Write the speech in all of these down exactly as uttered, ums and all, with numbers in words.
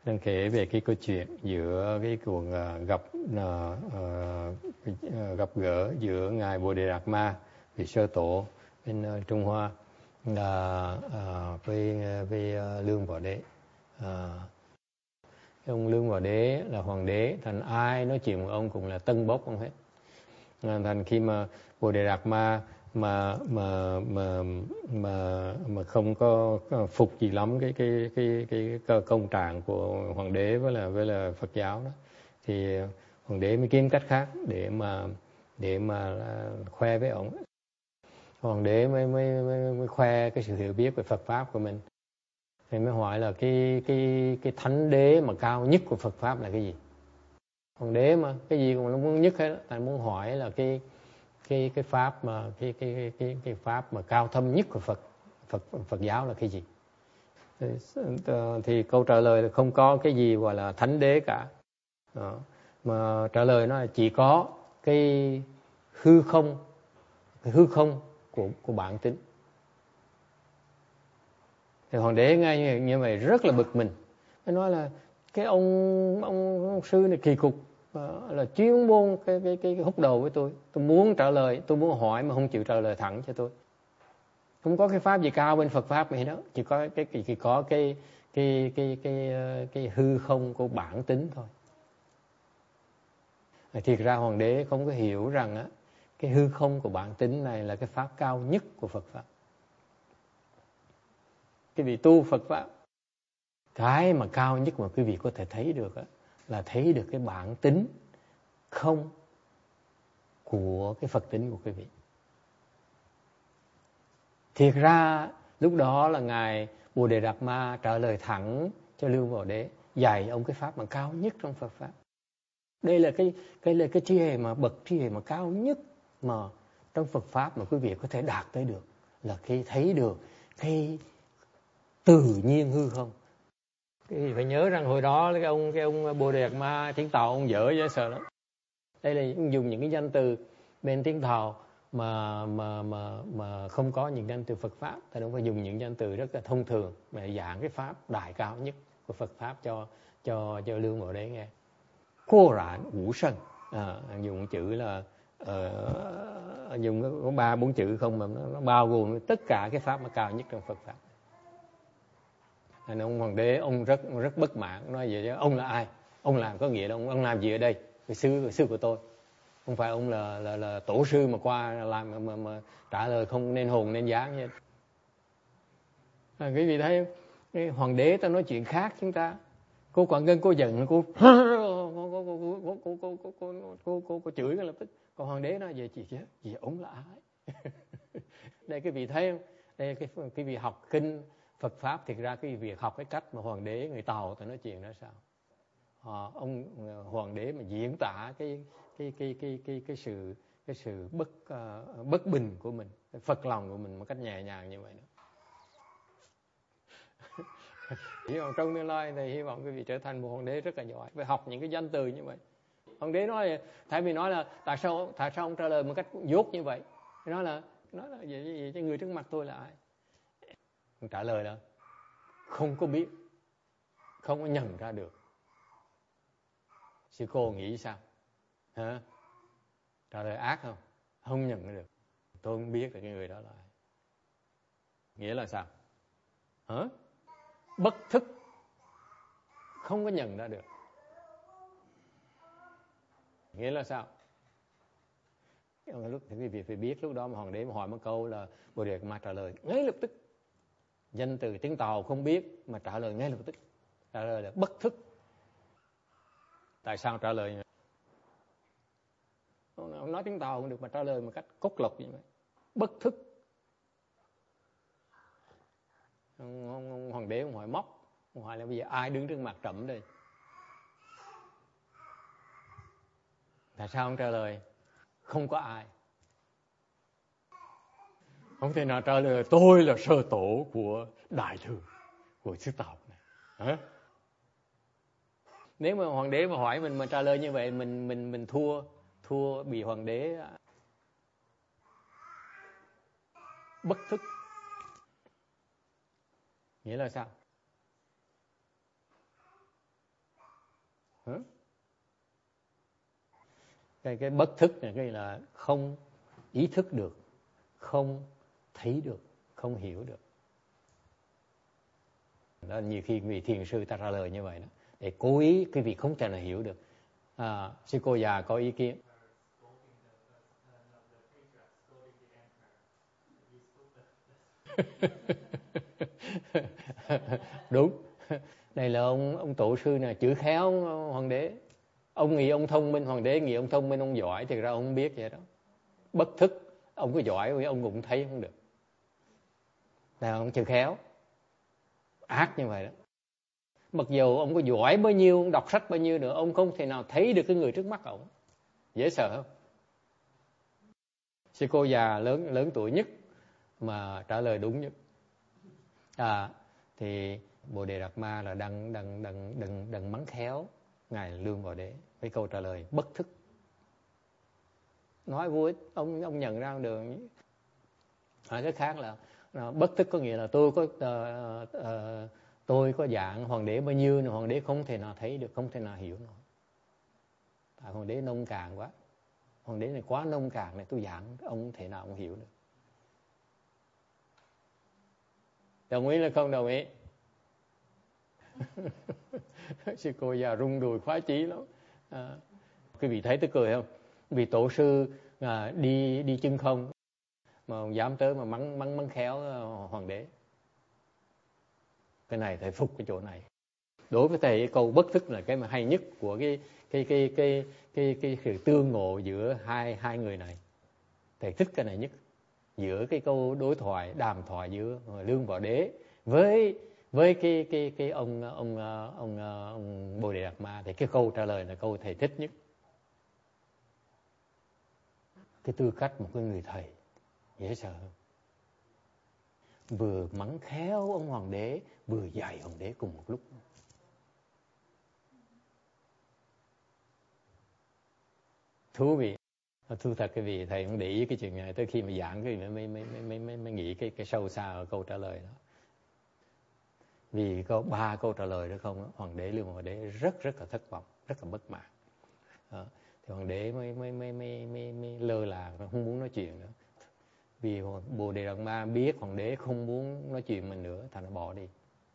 đang kể về cái câu chuyện giữa cái cuộc uh, gặp uh, uh, gặp gỡ giữa ngài Bồ Đề Đạt Ma, vị sơ tổ bên uh, Trung Hoa, uh, uh, với với uh, Lương Võ Đế. Uh, ông Lương Võ Đế là hoàng đế, thành ai nói chuyện với ông cũng là tân bốc ông hết. Uh, thành khi mà Bồ Đề Đạt Ma mà mà mà mà mà không có phục gì lắm cái cái cái cái, cái công trạng của hoàng đế với là với là Phật giáo đó, thì hoàng đế mới kiếm cách khác để mà để mà khoe với ông. Hoàng đế mới mới mới, mới khoe cái sự hiểu biết về Phật pháp của mình. Thì mới hỏi là cái cái cái thánh đế mà cao nhất của Phật pháp là cái gì? Hoàng đế mà cái gì cũng nó muốn nhất hết, tại muốn hỏi là cái cái cái pháp mà cái cái cái cái pháp mà cao thâm nhất của Phật Phật Phật giáo là cái gì? Thì, thì câu trả lời là không có cái gì gọi là thánh đế cả. Đó. Mà trả lời nó là chỉ có cái hư không, cái hư không của của bản tính. Thì hoàng đế nghe như, như vậy rất là bực mình. Nó nói là cái ông ông, ông sư này kỳ cục, là chuyên môn cái, cái, cái, cái hút đầu với tôi. Tôi muốn trả lời, tôi muốn hỏi mà không chịu trả lời thẳng cho tôi. Không có cái pháp gì cao bên Phật pháp này đó, chỉ có cái chỉ có cái cái cái cái cái, cái hư không của bản tính thôi. Thiệt ra hoàng đế không có hiểu rằng á, cái hư không của bản tính này là cái pháp cao nhất của Phật pháp. Cái vị tu Phật pháp, cái mà cao nhất mà quý vị có thể thấy được á, là thấy được cái bản tính không của cái Phật tính của quý vị. Thiệt ra lúc đó là ngài Bồ Đề Đạt Ma trả lời thẳng cho Lương Võ Đế, dạy ông cái pháp mà cao nhất trong Phật pháp. Đây là cái cái là cái trí hệ mà bậc trí hệ mà cao nhất mà trong Phật pháp mà quý vị có thể đạt tới được, là khi thấy được cái tự nhiên hư không. Cái phải nhớ rằng hồi đó cái ông cái ông Bồ Đề Đạt Ma tiếng Tàu ông dở dễ sợ lắm. Đây là dùng những cái danh từ bên tiếng Tàu mà mà mà mà không có những danh từ Phật pháp, ta don't phải dùng những danh từ rất là thông thường để giảng cái pháp đại cao nhất của Phật pháp cho cho cho Lương Võ Đế nghe. Cô rạn ngũ sân, à, dùng chữ là uh, dùng có ba bốn chữ không mà nó, nó bao gồm tất cả cái pháp mà cao nhất trong Phật pháp. Nên ông hoàng đế ông rất rất bất mãn, nói vậy chứ ông là ai? Ông làm có nghĩa là ông ông làm gì ở đây? Cái sư cái sư của tôi. Không phải ông là là là tổ sư mà qua làm mà, mà, mà trả lời không nên hồn nên dáng như. À, quý vị thấy cái hoàng đế ta nói chuyện khác chúng ta. Cô Quảng Ngân cô giận cô cô cô cô cô cô cô cô cô cô cô chửi ngay lập tức. Còn hoàng đế nói về chị chứ gì ông là ai? Đây quý vị thấy không? Đây cái quý vị học kinh Phật pháp, thực ra cái việc học cái cách mà hoàng đế người Tàu ta nói chuyện ra sao. À, ông hoàng đế mà diễn tả cái cái cái cái cái cái sự cái sự bất uh, bất bình của mình, cái phật lòng của mình một cách nhẹ nhàng như vậy đó. Hy vọng trong tương lai thì hy vọng quý vị trở thành một hoàng đế rất là giỏi, phải học những cái danh từ như vậy. Hoàng đế nói thay vì nói là tại sao tại sao ông trả lời một cách dốt như vậy, nói là nói là gì gì cái người trước mặt tôi là ai? Ông trả lời là không có biết, không có nhận ra được. Sư cô nghĩ sao? Hả? Trả lời ác không? Không nhận ra được. Tôi không biết là cái người đó là ai. Nghĩa là sao? Hả? Bất thức, không có nhận ra được. Nghĩa là sao? Lúc thì quý vị phải biết lúc đó mà hoàng đế mà hỏi một câu là Bồ Đề Ma trả lời ngay lập tức. Danh từ tiếng Tàu không biết mà trả lời ngay lập tức. Trả lời là bất thức. Tại sao trả lời? Ông nói tiếng Tàu không được mà trả lời một cách cốt lộc như vậy. Bất thức. Ông, ông, ông hoàng đế ông hỏi móc. Ông hỏi là bây giờ ai đứng trước mặt trẫm đây? Tại sao ông trả lời không có ai? Không thể nào trả lời tôi là sơ tổ của đại thừa, của xứ Tàu này. Hả? Nếu mà hoàng đế mà hỏi mình mà trả lời như vậy, mình mình mình thua, thua bị hoàng đế bất thức. Nghĩa là sao? Hả? Cái, cái bất thức này cái là không ý thức được, không thấy được, không hiểu được. Đó, nhiều khi vị thiền sư ta ra lời như vậy đó, để cố ý cái vị không thể nào hiểu được. À, sư cô già có ý kiến. Đúng. Đây là ông ông tổ sư này chữ khéo hoàng đế. Ông nghĩ ông thông minh, hoàng đế nghĩ ông thông minh, ông giỏi, thì ra ông không biết vậy đó. Bất thức, ông có giỏi ông cũng thấy không được. Là ông chữ khéo, ác như vậy đó. Mặc dù ông có giỏi bao nhiêu, ông đọc sách bao nhiêu nữa, ông không thể nào thấy được cái người trước mắt ông. Dễ sợ không? Sư cô già lớn lớn tuổi nhất mà trả lời đúng nhất. À, thì Bồ Đề Đạt Ma là đang đang đang đang đang mắng khéo ngài Lương Bảo Đế với câu trả lời bất thức. Nói vô ích, ông ông nhận ra được. Nói cái khác là, là bất thức có nghĩa là tôi có uh, uh, tôi có dạng hoàng đế bao nhiêu, hoàng đế không thể nào thấy được, không thể nào hiểu nổi. Tại hoàng đế nông cạn quá, hoàng đế này quá nông cạn này, tôi giảng ông không thể nào ông hiểu được. Đồng ý là không đồng ý? Sư cô già rung đùi khoái chí lắm. À, quý vị thấy tôi cười không? Vì tổ sư à, đi đi chân không mà ông dám tới mà mắng mắng mắng khéo hoàng đế. Cái này thầy phục cái chỗ này. Đối với thầy, câu bất thức là cái mà hay nhất của cái cái cái cái cái cái sự tương ngộ giữa hai hai người này. Thầy thích cái này nhất. Giữa cái câu đối thoại, đàm thoại giữa Lương Bảo Đế với với cái cái cái ông ông ông ông, ông Bồ Đề Đạt Ma, thì cái câu trả lời là câu thầy thích nhất. Cái tư cách một cái người thầy dễ sợ hơn. Vừa mắng khéo ông hoàng đế, vừa dạy hoàng đế cùng một lúc. Thú vị. Thú thật cái vị thầy không để ý cái chuyện này, tới khi mà giảng cái mới mới mới mới mới, mới nghĩ cái cái sâu xa ở câu trả lời đó. Vì có ba câu trả lời đó không, hoàng đế Lương Hoàng đế rất rất là thất vọng, rất là bất mãn. Đó. Thì hoàng đế mới mới mới mới mới, mới lơ là, không muốn nói chuyện nữa. Vì Bồ Đề Đạt Ma biết hoàng đế không muốn nói chuyện mình nữa, thành nó bỏ đi.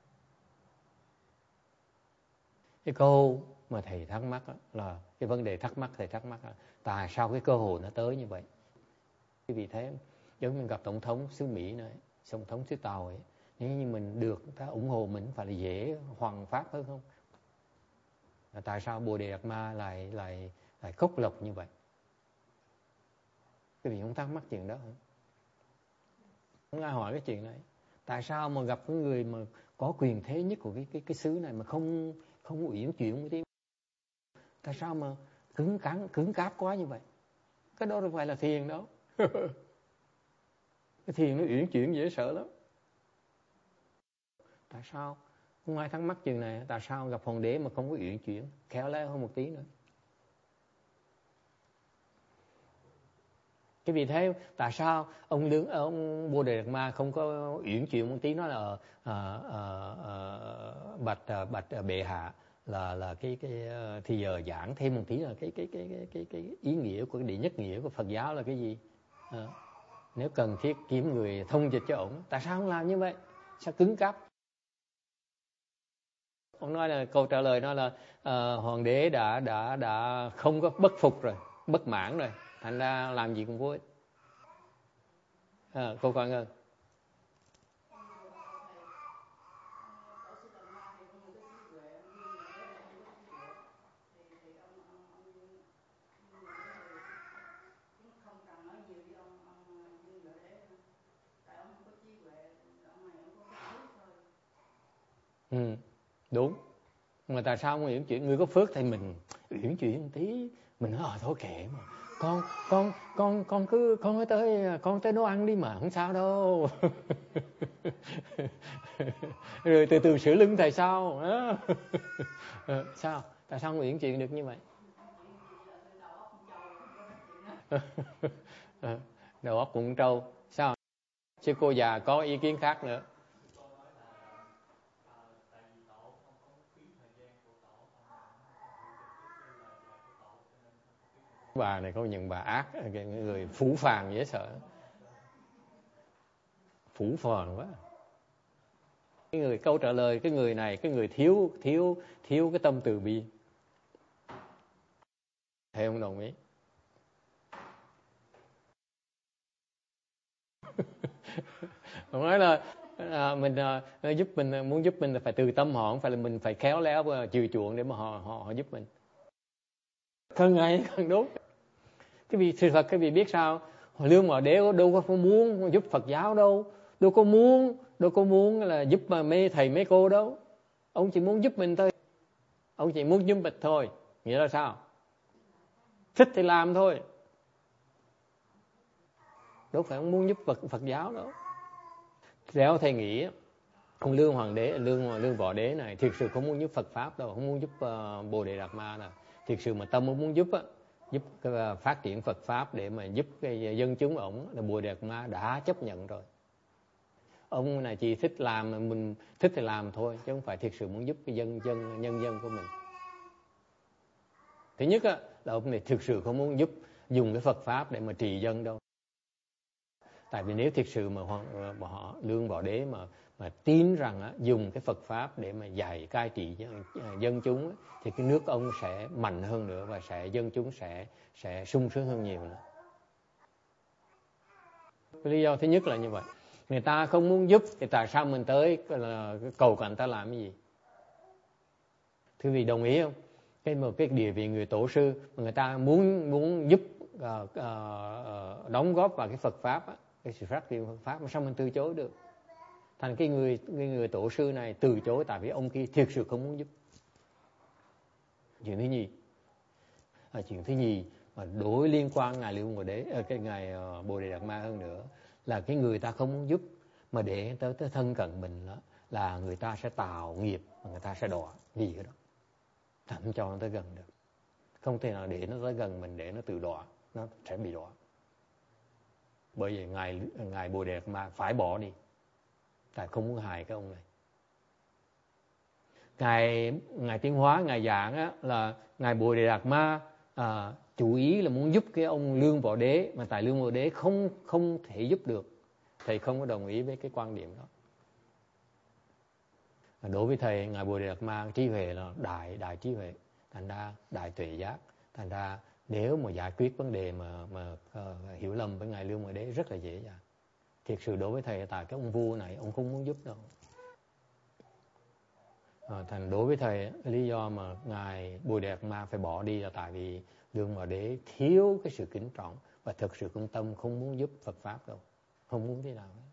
Cái câu mà thầy thắc mắc là cái vấn đề thắc mắc thầy thắc mắc là tại sao cái cơ hội nó tới như vậy. Quý vị thấy giống như gặp tổng thống xứ Mỹ này, tổng thống xứ Tàu ấy, nếu như mình được ta ủng hộ mình phải là dễ hoằng pháp hơn không? Là tại sao Bồ Đề Đạt Ma lại lại lại khốc lộc như vậy? Quý vị không thắc mắc chuyện đó hả? Không ai hỏi cái chuyện này. Tại sao mà gặp cái người mà có quyền thế nhất của cái cái cái xứ này mà không không uyển chuyển một tí? Tại sao mà cứng cắn cứng cáp quá như vậy? Cái đó đâu phải là thiền đâu. Cái thiền nó uyển chuyển dễ sợ lắm. Tại sao? Không ai thắc mắc chuyện này. Tại sao gặp hoàng đế mà không có uyển chuyển, khéo léo hơn một tí nữa? Cái vị thấy tại sao ông đứng ông Bồ Đề Đạt Ma không có uyển chuyển một tí, nói là à, à, à, bạch à, bạch à, bệ hạ là là cái cái thì giờ giảng thêm một tí là cái cái cái cái cái, cái ý nghĩa của cái đệ nhất nghĩa của Phật giáo là cái gì? À, nếu cần thiết kiếm người thông dịch cho ổng. Tại sao không làm như vậy? Sao cứng cáp? Ông nói là câu trả lời nó là uh, hoàng đế đã đã đã không có bất phục rồi, bất mãn rồi, thành ra làm gì cũng vô ích. À, cô Quang ơi. Ừ, đúng. Mà tại sao không uyển chuyển? Người có phước thì mình uyển chuyển một tí, mình nói ờ thôi kệ mà. Con con con con cứ con tới tới con tới nấu ăn đi mà không sao đâu. Rồi từ từ sửa lưng thầy sao? Sao? Tại sao không uyển chuyển được như vậy? Đầu óc cũng trâu. Sao? Chứ cô già có ý kiến khác nữa. Bà này có những bà ác, cái người phũ phàng dễ sợ, phũ phàng quá. Cái người câu trả lời, cái người này, cái người thiếu thiếu thiếu cái tâm từ bi. Thầy không đồng ý. Ông nói là à, mình à, giúp mình, muốn giúp mình là phải từ tâm họ, không phải là mình phải khéo léo và chiều chuộng để mà họ họ, họ giúp mình. Càng ngày càng đúng. Cái vị sự thật, cái vị biết sao? Lương Bảo Đế đâu có muốn giúp Phật giáo đâu, đâu có muốn, đâu có muốn là giúp mà mấy thầy mấy cô đâu. Ông chỉ muốn giúp mình thôi. Ông chỉ muốn giúp mình thôi. Nghĩa là sao? Thích thì làm thôi. Đâu phải ông muốn giúp Phật, Phật giáo đâu. Theo thầy nghĩ, ông Lương Hoàng Đế, Lương Lương Võ Đế này thực sự không muốn giúp Phật pháp đâu, không muốn giúp uh, Bồ Đề Đạt Ma nào. Thực sự mà tâm ông muốn giúp á, giúp cái, uh, phát triển Phật pháp để mà giúp cái dân chúng ổng, là Bồ Đề Đạt Ma đã chấp nhận rồi. Ông này chỉ thích làm, mình thích thì làm thôi, chứ không phải thực sự muốn giúp cái dân dân nhân dân của mình. Thứ nhất á, là ông này thực sự không muốn giúp dùng cái Phật pháp để mà trì dân đâu. Tại vì nếu thực sự mà họ, mà họ Lương Võ Đế mà mà tin rằng á, dùng cái Phật pháp để mà dạy cai trị dân, dân chúng á, thì cái nước ông sẽ mạnh hơn nữa và sẽ dân chúng sẽ sẽ sung sướng hơn nhiều nữa. Cái lý do thứ nhất là như vậy. Người ta không muốn giúp thì tại sao mình tới là cầu cạnh ta làm cái gì? Thưa vị đồng ý không? Cái một cái địa vị người tổ sư mà người ta muốn muốn giúp uh, uh, uh, đóng góp vào cái Phật pháp á, cái sự phát triển Phật pháp mà sao mình từ chối được? Thành cái người cái người tổ sư này từ chối tại vì ông kia thực sự không muốn giúp. Chuyện thứ nhì, à, chuyện thứ nhì mà đối liên quan ngài Lương Bồ Đế, cái ngài Bồ Đề Đạt Ma hơn nữa là cái người ta không muốn giúp mà để tới tới thân cận mình đó, là người ta sẽ tạo nghiệp, người ta sẽ đọa gì cái đó, không cho nó tới gần được, không thể nào để nó tới gần mình để nó tự đọa, nó sẽ bị đọa. Bởi vì ngài ngài Bồ Đề Đạt Ma phải bỏ đi, tại không muốn hại cái ông này. Ngài ngài Tiến Hóa ngài giảng á, là ngài Bồ Đề Đạt Ma à, chủ ý là muốn giúp cái ông Lương Võ Đế, mà tại Lương Võ Đế không không thể giúp được, thầy không có đồng ý với cái quan điểm đó. Đối với thầy, ngài Bồ Đề Đạt Ma trí huệ là đại đại trí huệ, thành ra đại tuệ giác, thành ra nếu mà giải quyết vấn đề mà mà uh, hiểu lầm với ngài Lương Võ Đế rất là dễ dàng. Thiệt sự đối với thầy, tại cái ông vua này ông không muốn giúp đâu. À, thành đối với thầy, lý do mà ngài Bồ Đề Đạt Ma phải bỏ đi là tại vì Lương Võ Đế thiếu cái sự kính trọng và thực sự công tâm, không muốn giúp Phật pháp đâu, không muốn thế nào hết,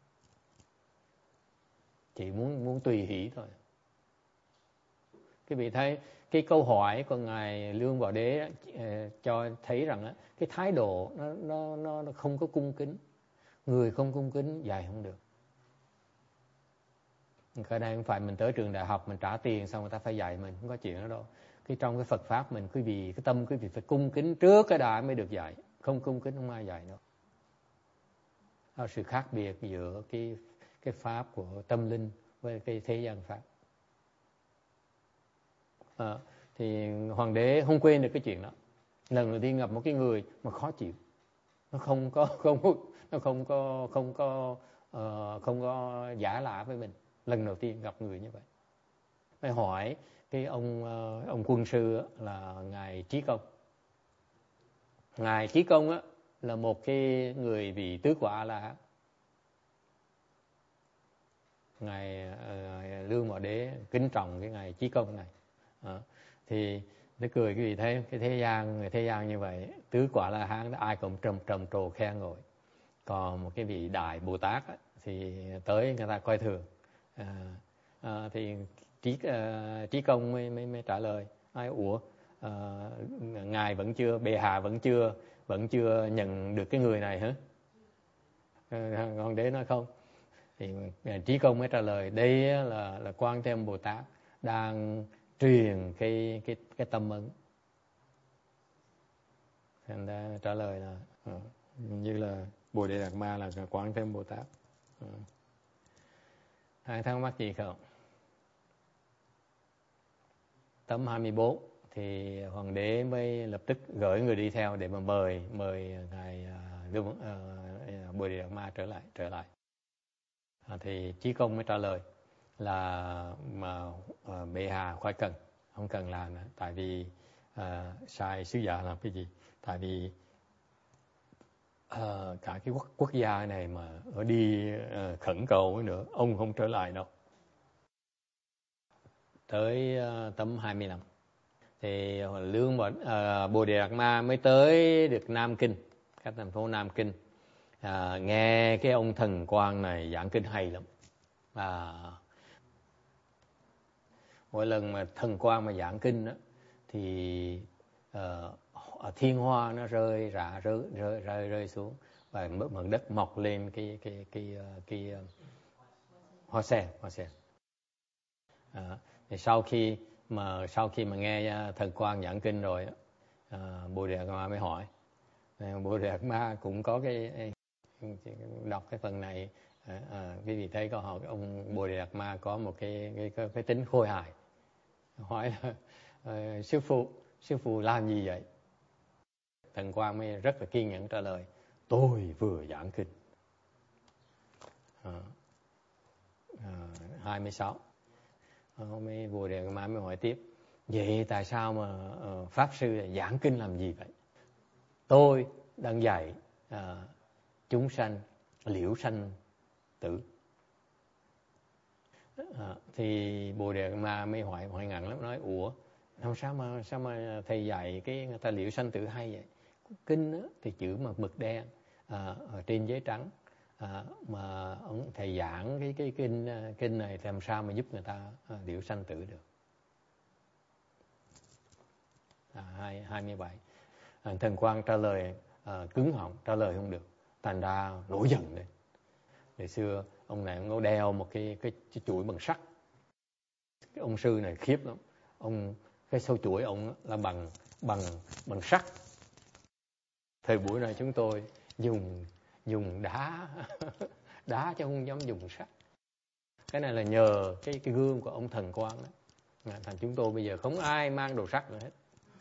chỉ muốn muốn tùy hỷ thôi. Quý vị thấy cái câu hỏi của ngài Lương Võ Đế uh, cho thấy rằng uh, cái thái độ nó, nó nó nó không có cung kính, người không cung kính dạy không được. Cái đây không phải mình tới trường đại học mình trả tiền xong người ta phải dạy mình, không có chuyện đó đâu. Cái trong cái Phật pháp mình, quý vị cái tâm quý vị phải cung kính trước cái đã mới được dạy, không cung kính không ai dạy đâu. Đó là sự khác biệt giữa cái cái pháp của tâm linh với cái thế gian pháp. À, thì hoàng đế không quên được cái chuyện đó. Lần đầu tiên gặp một cái người mà khó chịu, nó không có không nó không có không có uh, không có giả lạ với mình. Lần đầu tiên gặp người như vậy, phải hỏi cái ông ông quân sư là ngài Trí Công. Ngài Trí Công á là một cái người vị tứ quả là ngài uh, Lương Võ Đế kính trọng cái ngài Trí Công này. À, thì nó cười cái gì thế, cái thế gian người thế gian như vậy, tứ quả La Hán ai cũng trầm trầm trồ khen ngợi, còn một cái vị đại Bồ Tát á, thì tới người ta coi thường. À, à, thì trí uh, trí công mới, mới mới trả lời, ai ủa uh, ngài vẫn chưa, bệ hạ vẫn chưa vẫn chưa nhận được cái người này hả? Uh, hoàng đế nói không. Thì uh, trí công mới trả lời, đây là là Quan Thế Âm Bồ Tát đang truyền cái cái cái tâm ấn. Thành ra trả lời là uh, như là Bồ Đề Đạt Ma là Quan Thế Âm Bồ Tát. Uh. Ai thắc mắc gì không? Tấm hai mươi bốn, thì hoàng đế mới lập tức gửi người đi theo để mà mời mời ngài uh, uh, Bồ Đề Đạt Ma trở lại trở lại. À, thì Chí Công mới trả lời là mà uh, bệ hạ khỏi cần, không cần làm nữa, tại vì uh, sai sứ giả làm cái gì, tại vì uh, cả cái quốc quốc gia này mà ở đi uh, khẩn cầu nữa, ông không trở lại đâu. Tới uh, tấm hai mươi lăm thì Lương và uh, Bồ Đề Đạt Ma mới tới được Nam Kinh, các thành phố Nam Kinh. À, nghe cái ông thần quang này giảng kinh hay lắm. À, mỗi lần mà thần quang mà giảng kinh đó, thì uh, thiên hoa nó rơi rạ rơi rơi rơi rơi xuống và mặt đất mọc lên cái cái cái cái, cái uh, hoa sen hoa sen. À, thì sau khi mà sau khi mà nghe thần quang giảng kinh rồi, uh, Bồ Đề Đạt Ma mới hỏi. Bồ Đề Đạt Ma cũng có cái đọc cái phần này, à, à, quý vị thấy có hỏi ông Bồ Đề Đạt Ma có một cái cái, cái, cái tính khôi hài, hỏi là uh, sư phụ sư phụ làm gì vậy? Thần Quang mới rất là kiên nhẫn trả lời, tôi vừa giảng kinh. à, à, hai mươi sáu hôm nay Bồ Đề Đạt Ma mới hỏi tiếp, vậy tại sao mà uh, pháp sư lại giảng kinh làm gì vậy? Tôi đang dạy uh, chúng sanh liễu sanh tử. À, thì Bồ Đề Đạt Ma mới hỏi hỏi ngắn lắm, nói ủa làm sao mà sao mà thầy dạy cái người ta liễu sanh tử hay vậy? Kinh đó, thì chữ mà mực đen à, ở trên giấy trắng, à, mà ông thầy giảng cái cái kinh kinh này làm sao mà giúp người ta à, liễu sanh tử được? À, hai hai mươi bảy à, Thần Quang trả lời à, cứng họng, trả lời không được, thành ra nổi giận lên. Ngày xưa ông này ông có đeo một cái, cái cái chuỗi bằng sắt. Cái ông sư này khiếp lắm, ông cái sâu chuỗi ông là bằng bằng bằng sắt. Thời buổi này chúng tôi dùng dùng đá đá chứ không dám dùng sắt. Cái này là nhờ cái cái gương của ông Thần Quang đó. Thành chúng tôi bây giờ không ai mang đồ sắt nữa hết.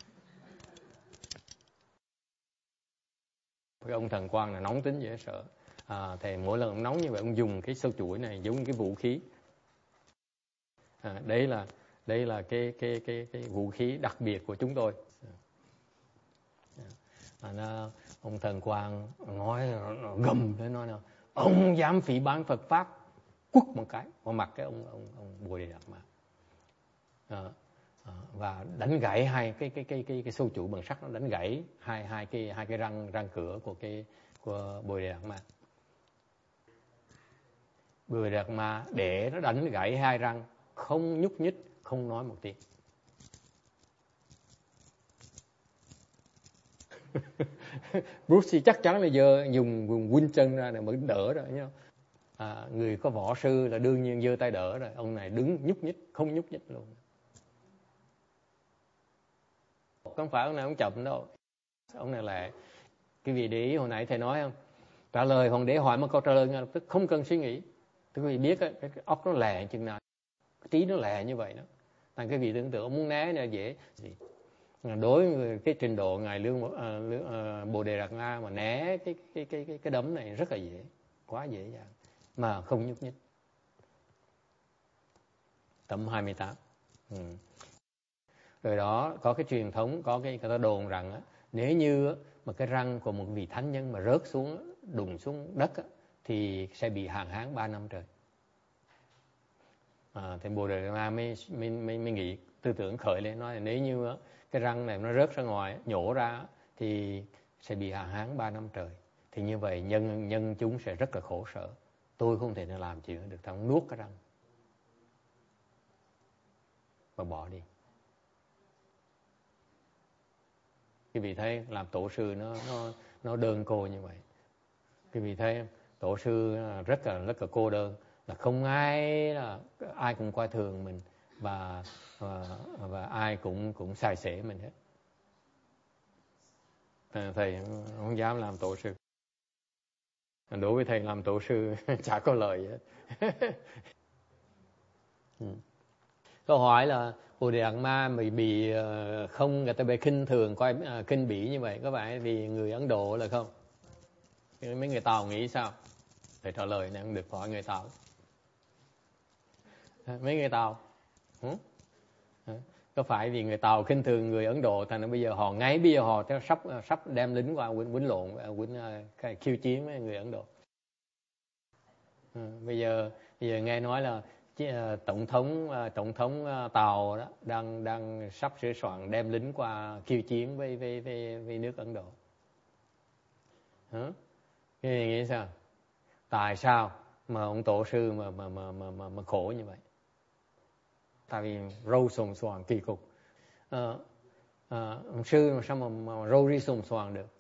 Cái ông Thần Quang là nóng tính dễ sợ. À, thì mỗi lần ông nóng như vậy ông dùng cái sâu chuỗi này giống như cái vũ khí. À, đấy là đây là cái cái cái cái vũ khí đặc biệt của chúng tôi. À, nó, ông Thần Quang nói nó gầm lên, nói nào ông dám phỉ báng Phật pháp, quất một cái vào mặt cái ông ông ông Bồ Đề Đạt Ma. À, à, và đánh gãy hai cái cái cái cái cái sâu chuỗi bằng sắt, nó đánh gãy hai hai cái hai cái răng răng cửa của cái của Bồ Đề Đạt Ma. Bồ Đề Đạt Ma để nó đánh gãy hai răng, không nhúc nhích, không nói một tiếng. Bruce chắc chắn là giờ dùng dùng quinh chân ra này mới đỡ rồi nhá. À, người có võ sư là đương nhiên giơ tay đỡ rồi, ông này đứng nhúc nhích, không nhúc nhích luôn. Không phải ông này ông chậm đâu, ông này là cái vị để ý hồi nãy thầy nói không, trả lời hoàng đế hỏi một câu trả lời ngay lập tức, không cần suy nghĩ. Quý vị biết cái, cái óc nó lẹ chừng nào, cái trí nó lẹ như vậy đó. Thành cái vị tưởng tượng ông muốn né là dễ gì. Đối với cái trình độ ngài Lương uh, uh, Bồ Đề Đạt Ma mà né cái cái cái cái cái đấm này rất là dễ, quá dễ dàng mà không nhúc nhích. Tấm hai mươi tám. Ừ. Rồi đó có cái truyền thống, có cái người ta đồn rằng á, nếu như mà cái răng của một vị thánh nhân mà rớt xuống, đùng xuống đất á, thì sẽ bị hạn hán ba năm trời. À, thì Bồ Đề Đạt Ma mới, mới, mới, mới nghĩ tư tưởng khởi lên, nói là nếu như á, cái răng này nó rớt ra ngoài, nhổ ra thì sẽ bị hạn hán ba năm trời. Thì như vậy nhân nhân chúng sẽ rất là khổ sở. Tôi không thể nào làm chuyện được, thằng nuốt cái răng và bỏ đi. Quý vị thấy làm tổ sư nó nó nó đơn cô như vậy. Quý vị thấy tổ sư rất là rất là cô đơn, là không ai là ai cũng coi thường mình và và, và ai cũng cũng sai sẻ mình hết. Thầy không dám làm tổ sư. Đối với thầy làm tổ sư chả có lời hết. Câu hỏi là Bồ Đề Đạt Ma bị bị không, người ta bị khinh thường, coi uh, khinh bỉ như vậy, có phải vì người Ấn Độ là không? Mấy người Tàu nghĩ sao? Phải trả lời này không được hỏi người Tàu. Mấy người Tàu, ừ? Có phải vì người Tàu khinh thường người Ấn Độ, thành ra bây giờ họ ngay bây giờ họ sắp sắp đem lính qua quýnh, quýnh lộn, quýnh uh, khiêu chiến với người Ấn Độ. Ừ, bây giờ bây giờ nghe nói là tổng thống tổng thống Tàu đó đang đang sắp sửa soạn đem lính qua khiêu chiến với với với, với nước Ấn Độ. Hả? Cái này nghĩ sao? Tại sao mà ông tổ sư mà mà mà mà mà, mà khổ như vậy? Tại vì râu sùng soàng kỳ cục. À, à, ông sư mà sao mà, mà râu ri sùng soàng được?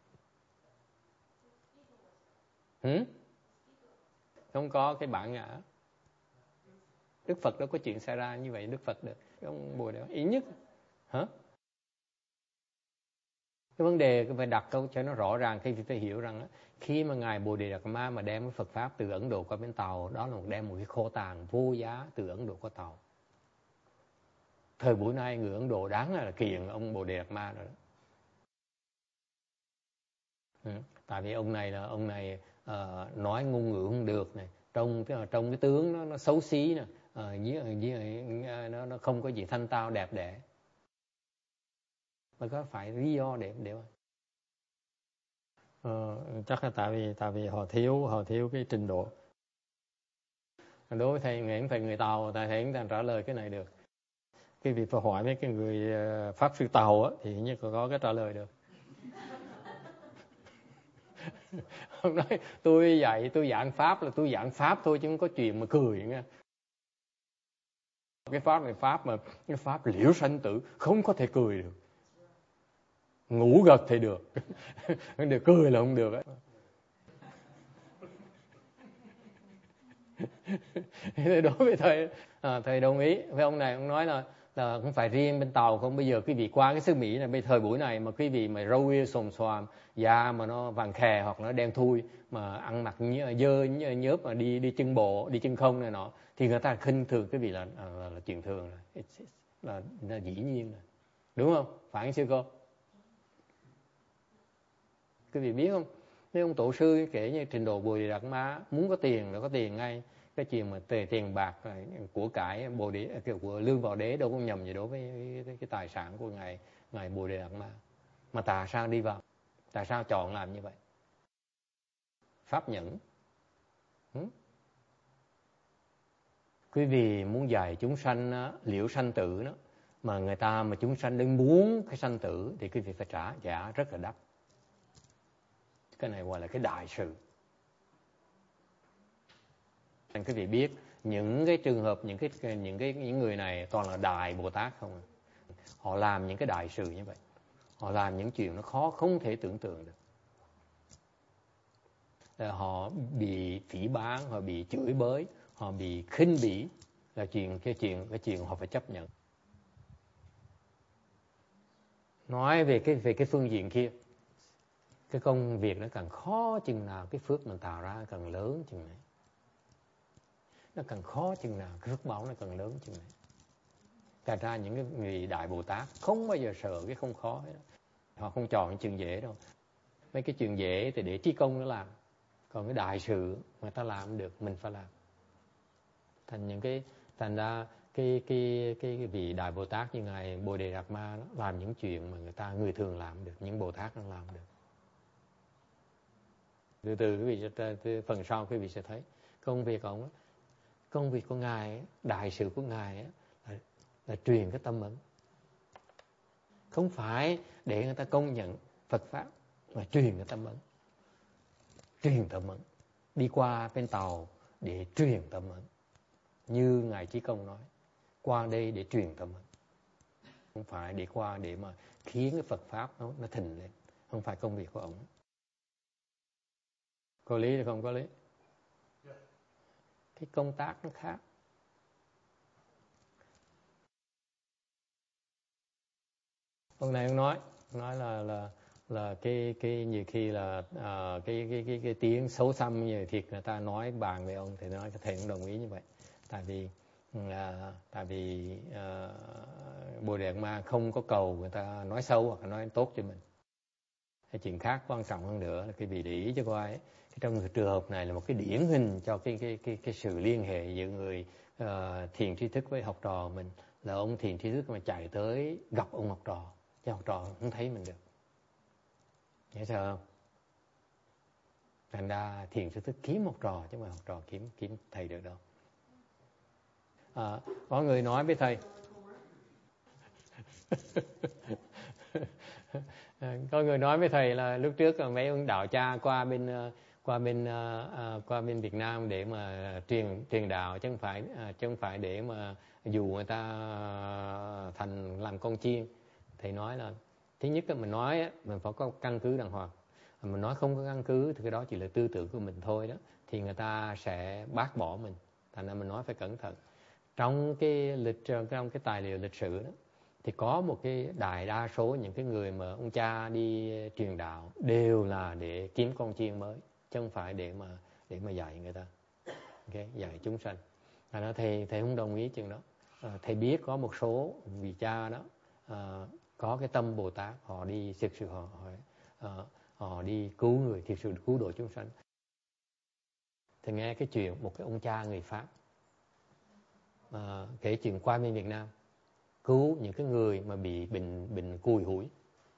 Hử? Không có cái bản ngã. Đức Phật đâu có chuyện xảy ra như vậy Đức Phật được. Ông Bồ Đề ý nhất. Hả? Cái vấn đề phải đặt câu cho nó rõ ràng, khi phải hiểu rằng khi mà ngài Bồ Đề Đạt Ma mà đem cái Phật pháp từ Ấn Độ qua bên Tàu, đó là một đem một cái kho tàng vô giá từ Ấn Độ qua Tàu. Thời buổi nay người Ấn Độ đáng là kiện ông Bồ Đề Đạt Ma rồi đó. Ừ. Tại vì ông này là ông này uh, nói ngôn ngữ không được này, trong cái trong cái tướng nó, nó xấu xí nè, uh, với, với, uh, nó nó không có gì thanh tao đẹp đẽ. Mà có phải lý do để để ờ, chắc là tại vì tại vì họ thiếu họ thiếu cái trình độ. Đối với thầy nghĩ thầy người Tàu, thầy thấy thầy trả lời cái này được. Cái việc phải hỏi mấy cái người Pháp sư Tàu á, thì như có, có cái trả lời được. Ông nói tôi dạy tôi giảng Pháp là tôi giảng Pháp thôi chứ không có chuyện mà cười nha. Cái Pháp này Pháp mà cái Pháp liễu sanh tử không có thể cười được. Ngủ gật thì được. Được cười là không được á. Đối với thầy, à, thầy đồng ý với ông này. Ông nói là là không phải riêng bên Tàu không. Bây giờ quý vị qua cái xứ Mỹ này, bây thời buổi này mà quý vị mà râu ria xồm xoàm, da mà nó vàng khè hoặc nó đen thui, mà ăn mặc dơ nhớp mà đi đi chân bộ, đi chân không này nọ, thì người ta khinh thường quý vị là là, là, là chuyện thường rồi, là, là dĩ nhiên rồi, đúng không? Phải sư cô? Quý vị biết không? Nếu ông tổ sư kể như trình độ Bồ Đề Đạt Ma, muốn có tiền là có tiền ngay. Cái chuyện mà tiền, tiền bạc của cải Bồ Đề của Lương Vào Đế đâu có nhầm gì đối với cái, cái tài sản của ngài ngài Bồ Đề Đạt Ma. Mà tại sao đi vào? Tại sao chọn làm như vậy? Pháp nhẫn. Ừ? Quý vị muốn dạy chúng sanh á, liễu sanh tử đó, mà người ta mà chúng sanh đang muốn cái sanh tử thì quý vị phải trả giá rất là đắt. Cái này gọi là cái đại sự. Quý vị biết những cái trường hợp, những cái những cái những người này toàn là đại Bồ Tát không. Họ làm những cái đại sự như vậy. Họ làm những chuyện nó khó không thể tưởng tượng được. Họ bị phỉ báng, họ bị chửi bới, họ bị khinh bỉ là chuyện cái chuyện cái chuyện họ phải chấp nhận. Nói về cái về cái phương diện kia, cái công việc nó càng khó chừng nào, cái phước mình tạo ra càng lớn chừng này. Nó càng khó chừng nào, cái phước báo nó càng lớn chừng này. Thật ra những cái người đại Bồ Tát không bao giờ sợ cái không khó hết. Họ không chọn những chuyện dễ đâu. Mấy cái chuyện dễ thì để trí công nó làm. Còn cái đại sự người ta làm được, mình phải làm. Thành những cái thành ra cái cái cái, cái vị đại Bồ Tát như ngài Bồ Đề Đạt Ma đó, làm những chuyện mà người ta người thường làm được, những Bồ Tát nó làm được. Từ từ quý vị sẽ, phần sau quý vị sẽ thấy công việc ông, công việc của ngài, đại sự của ngài là, là truyền cái tâm ấn, không phải để người ta công nhận Phật pháp, mà truyền cái tâm ấn, truyền tâm ấn, đi qua bên Tàu để truyền tâm ấn, như ngài Chí Công nói, qua đây để truyền tâm ấn, không phải để qua để mà khiến cái Phật pháp nó nó thịnh lên, không phải công việc của ông. Có lý hay không có lý? Cái công tác nó khác. Hôm nay ông nói nói là là là cái cái nhiều khi là uh, cái cái cái cái tiếng xấu xăm như thiệt người ta nói bàn về ông thì nói thầy cũng đồng ý như vậy. Tại vì À, tại vì à, Bồ Đề Đạt Ma không có cầu người ta nói xấu hoặc nói tốt cho mình. Cái chuyện khác quan trọng hơn nữa là cái vị để ý cho coi ấy, trong trường hợp này là một cái điển hình cho cái cái cái cái sự liên hệ giữa người uh, thiền tri thức với học trò mình, là ông thiền tri thức mà chạy tới gặp ông học trò, chứ học trò không thấy mình được. Nghe sao không? Thành ra thiền tri thức kiếm học trò chứ mà học trò kiếm kiếm thầy được đâu. À, có người nói với thầy có người nói với thầy là lúc trước là mấy ông đạo cha qua bên qua bên uh, qua bên Việt Nam để mà truyền truyền đạo, chứ không phải uh, chứ không phải để mà dù người ta thành làm con chiên. Thầy nói là thứ nhất là mình nói mình phải có căn cứ đàng hoàng, mình nói không có căn cứ thì cái đó chỉ là tư tưởng của mình thôi đó, thì người ta sẽ bác bỏ mình. Thành ra mình nói phải cẩn thận. Trong cái lịch trong cái tài liệu lịch sử đó thì có một cái đại đa số những cái người mà ông cha đi truyền đạo đều là để kiếm con chiên mới, chứ không phải để mà để mà dạy người ta, okay? Dạy chúng sanh. Thành ra thầy thầy không đồng ý chuyện đó. À, thầy biết có một số vị cha đó à, có cái tâm Bồ Tát, họ đi thực sự họ họ, à, họ đi cứu người, thực sự cứu độ chúng sanh. Thì nghe cái chuyện một cái ông cha người Pháp à, kể chuyện qua bên Việt Nam cứu những cái người mà bị bệnh bệnh cùi hủi.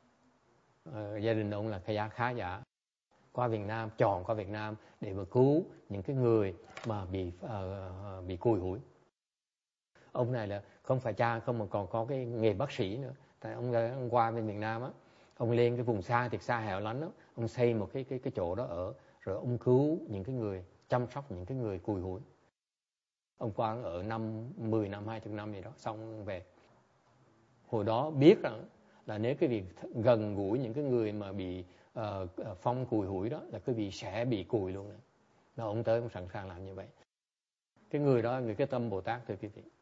À, gia đình ông là khá khá giả, qua Việt Nam, chọn qua Việt Nam để mà cứu những cái người mà bị uh, bị cùi hủi. Ông này là không phải cha không mà còn có cái nghề bác sĩ nữa. Tại ông, ông qua bên Việt Nam á, ông lên cái vùng xa thiệt xa hẻo lánh đó, ông xây một cái cái cái chỗ đó ở, rồi ông cứu những cái người, chăm sóc những cái người cùi hủi. Ông qua ở năm mười năm, hai mươi năm gì đó, xong về. Hồi đó biết rằng là nếu cái việc gần gũi những cái người mà bị uh, phong cùi hủi đó là cái vị sẽ bị cùi luôn. Đó, ông tới ông sẵn sàng làm như vậy. Cái người đó, người cái tâm Bồ Tát thưa quý vị.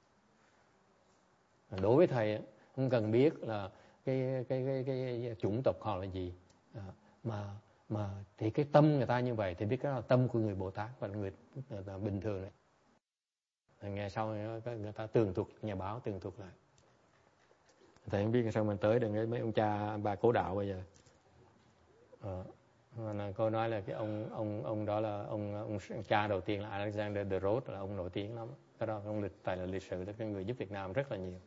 Đối với thầy, không cần biết là cái cái cái cái, cái chủng tộc họ là gì, à, mà mà thì cái tâm người ta như vậy thì biết cái đó là tâm của người Bồ Tát và người, người ta bình thường này. Ngày sau người ta tường thuật, nhà báo tường thuật lại. Thầy không biết sao mình tới được mấy ông cha bà cố đạo bây giờ. À, cô nói là cái ông ông ông đó là ông ông cha đầu tiên là Alexander the Roth, là ông nổi tiếng lắm. Cái đó ông lịch tài là lịch sử đó, cái người giúp Việt Nam rất là nhiều.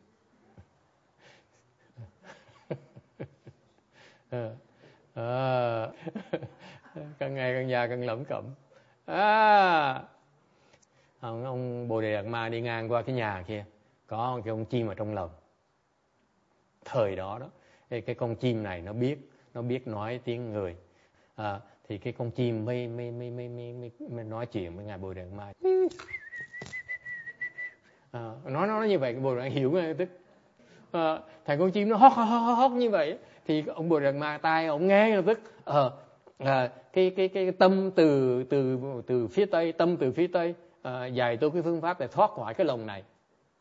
À, càng ngày càng già càng lẩm cẩm. À, ông, ông Bồ Đề Đạt Ma đi ngang qua cái nhà kia, có cái con chim ở trong lồng. Thời đó đó, cái, cái con chim này nó biết nó biết nói tiếng người. À, thì cái con chim mới mới mới mới mới, mới nói chuyện với ngài Bồ Đề Đạt Ma. À, nói nó như vậy, cái Bồ Đề Đạt hiểu ngay tức. À, thằng con chim nó hót hót hót hót như vậy thì ông Bồ Đề Đạt Ma tai ông nghe lập tức. Ờ à, cái cái cái tâm từ từ từ phía tây, tâm từ phía tây à, dạy tôi cái phương pháp để thoát khỏi cái lồng này.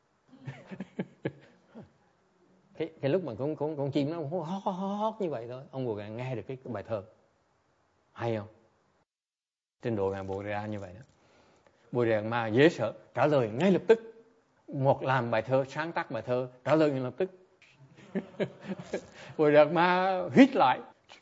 cái cái lúc mà con con con chim nó hót hót hót như vậy thôi, ông Bồ Đề Đạt nghe được cái, cái bài thơ hay không? Trình độ ngài Bồ Đề Đạt như vậy đó. Bồ Đề Đạt Ma dễ sợ, trả lời ngay lập tức. Một làm bài thơ, sáng tác bài thơ, trả lời ngay lập tức. Bồ Đề Đạt Ma hít lại.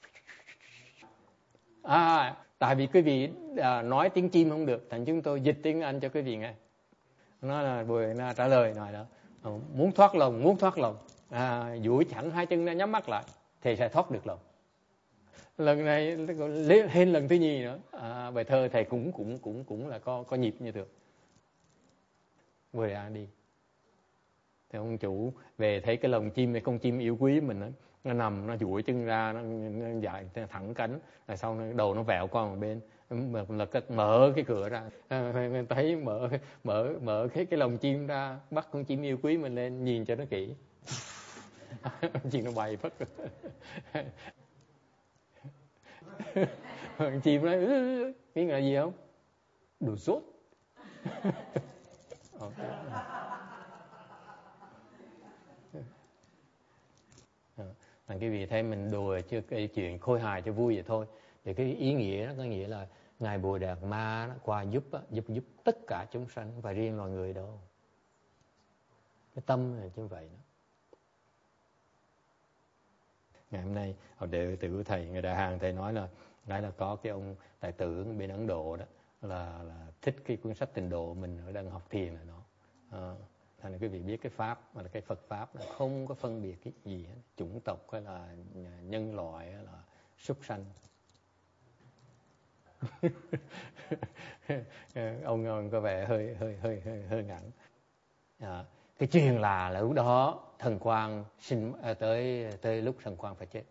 À, tại vì quý vị à, nói tiếng chim không được, thành chúng tôi dịch tiếng Anh cho quý vị nghe. Nó là Bồ Đề Đạt Ma trả lời nói đó, muốn thoát lòng, muốn thoát lòng, à, duỗi thẳng hai chân ra, nhắm mắt lại thì sẽ thoát được lòng. Lần này lên lần thứ nhì nữa, à, bài thơ thầy cũng cũng cũng cũng là có có nhịp như được. Bồ Đề Đạt đi. Thì ông chủ về thấy cái lồng chim này, con chim yêu quý mình đó, nó nằm, nó duỗi chân ra, nó, nó dài thẳng cánh, rồi sau nó, đầu nó vẹo qua một bên, là mở cái cửa ra, thấy mở mở mở cái cái lồng chim ra, bắt con chim yêu quý mình lên, nhìn cho nó kỹ. Chim nó bay phất. Chim nói biết là gì không? Đồ sốt. Thành cái vị thấy mình đùa chứ cái chuyện khôi hài cho vui vậy thôi. Thì cái ý nghĩa đó có nghĩa là ngài Bồ Đề Đạt Ma qua giúp giúp giúp tất cả chúng sanh, không phải riêng loài người đâu. cái tâm là như vậy đó. Ngày hôm nay học đệ tử của thầy người Đại Hàn thầy nói là nói là có cái ông tài tử bên Ấn Độ đó là là thích cái cuốn sách Tịnh Độ mình ở đang học thiền ở đó. À, thành quý vị biết cái pháp mà là cái Phật pháp là không có phân biệt cái gì hết, chủng tộc hay là nhân loại hay là súc sanh. ông, ông có vẻ hơi hơi hơi hơi hơi ngắn. À, cái chuyện là lúc đó Thần Quang sinh à, tới tới lúc Thần Quang phải chết.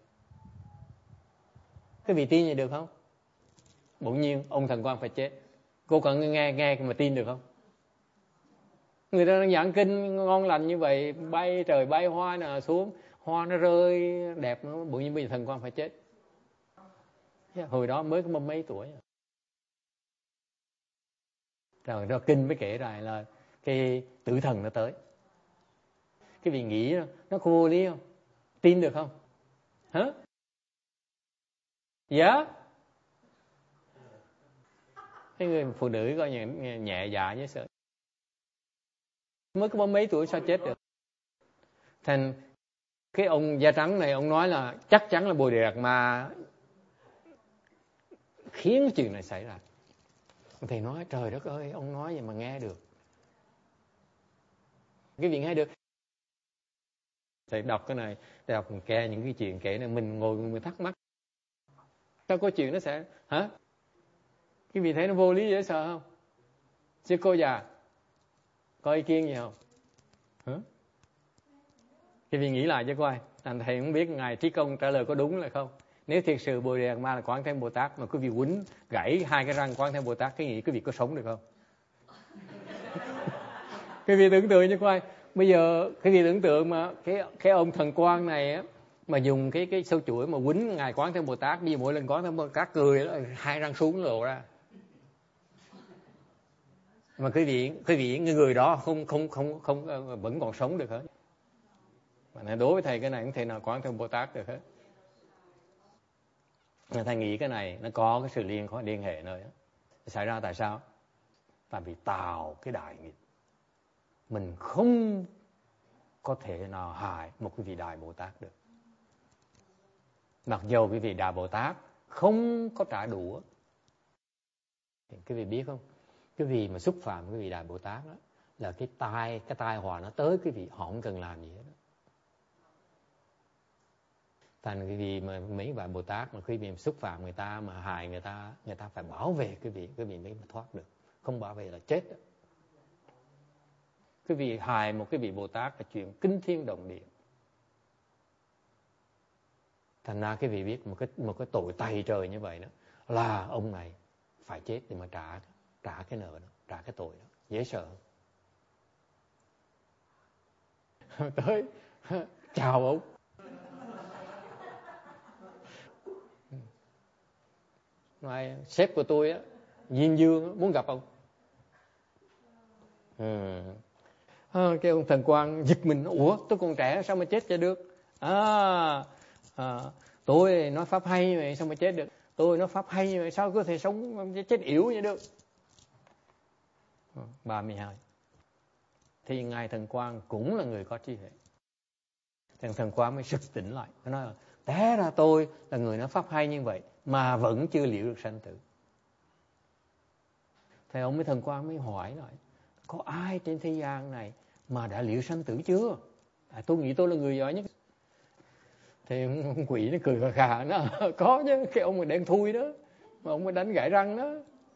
Cái vị tin vậy được không? Bỗng nhiên ông Thần Quang phải chết. Cô còn nghe nghe mà tin được không? Người ta đang giảng kinh ngon lành như vậy, bay trời bay hoa nè xuống, hoa nó rơi đẹp, nó bỗng nhiên bây giờ Thần Quang phải chết. Hồi đó mới có mấy tuổi. Rồi đó kinh mới kể lại là cái tử thần nó tới. Cái vị nghĩ nó có vô lý không? Tin được không? Hả? Dạ. Yeah. Cái người phụ nữ coi nhẹ, nhẹ dạ với sợ. Mới có mấy tuổi sao chết được? Thành cái ông da trắng này ông nói là chắc chắn là Bồ Đề Đạt Ma khiến chuyện này xảy ra. Thầy nói trời đất ơi, ông nói vậy mà nghe được. Cái vị nghe được. Thầy đọc cái này, thầy đọc kể những cái chuyện kể này mình ngồi mình thắc mắc. Sao có chuyện nó sẽ hả? Cái vị thấy nó vô lý dễ sợ không? Chứ cô già có ý kiến gì không? Hả? Cái vị nghĩ lại cho coi. Thành thầy không biết ngài Trí Công trả lời có đúng là không. Nếu thiệt sự Bồ Đề Đạt Ma là Quán Thế Bồ Tát mà quý vị quýnh gãy hai cái răng Quán Thế Bồ Tát, cái nghĩ quý vị có sống được không? Quý vị tưởng tượng cho coi. Bây giờ quý vị tưởng tượng mà cái cái ông Thần Quang này á, mà dùng cái cái sâu chuỗi mà quýnh ngài Quán Thế Bồ Tát, bây giờ mỗi lần Quán Thế Bồ Tát cười đó, hai răng xuống lộ ra. Mà quý vị quý vị người đó không không không không vẫn còn sống được hết. Mà đối với thầy cái này không thể nào Quán Thế Bồ Tát được hết. Thầy nghĩ cái này nó có cái sự liên có liên hệ nơi đó. Xảy ra tại sao? Tại vì tạo cái đại nghiệp. Mình không có thể nào hại một cái vị Đại Bồ Tát được. Mặc dù cái vị Đại Bồ Tát không có trả đũa. Cái vị biết không? Cái vị mà xúc phạm cái vị Đại Bồ Tát đó, là cái tai cái tai họa nó tới cái vị họ không cần làm gì hết. Thành cái vị mà mấy vị Bồ Tát mà khi bị xúc phạm người ta mà hại người ta, người ta phải bảo vệ cái vị cái vị mới mà thoát được. Không bảo vệ là chết đó. Cái vị hại một cái vị Bồ Tát là chuyện kinh thiên động địa. Thành ra cái vị biết một cái một cái tội tày trời như vậy đó là ông này phải chết để mà trả trả cái nợ đó, trả cái tội đó. Dễ sợ. Tới chào ông. Nói sếp của tôi á, Diên Dương muốn gặp ông. Ừ. À, cái ông Thần Quang giật mình, ủa tôi còn trẻ sao mà chết cho được? À, à tôi nói pháp hay vậy sao mà chết được? Tôi nói pháp hay vậy sao có thể sống chết yểu vậy được? ba mươi hai. Thì ngài Thần Quang cũng là người có trí huệ. Thằng Thần Quang mới sực tỉnh lại. Nó nói là té ra tôi là người nói pháp hay như vậy mà vẫn chưa liệu được sanh tử. Thì ông mới Thần Quang mới hỏi lại, có ai trên thế gian này mà đã liệu sanh tử chưa? À, tôi nghĩ tôi là người giỏi nhất. Thì ông quỷ nó cười khà khà, nó có chứ, cái ông mà đen thui đó, mà ông mới đánh gãy răng đó.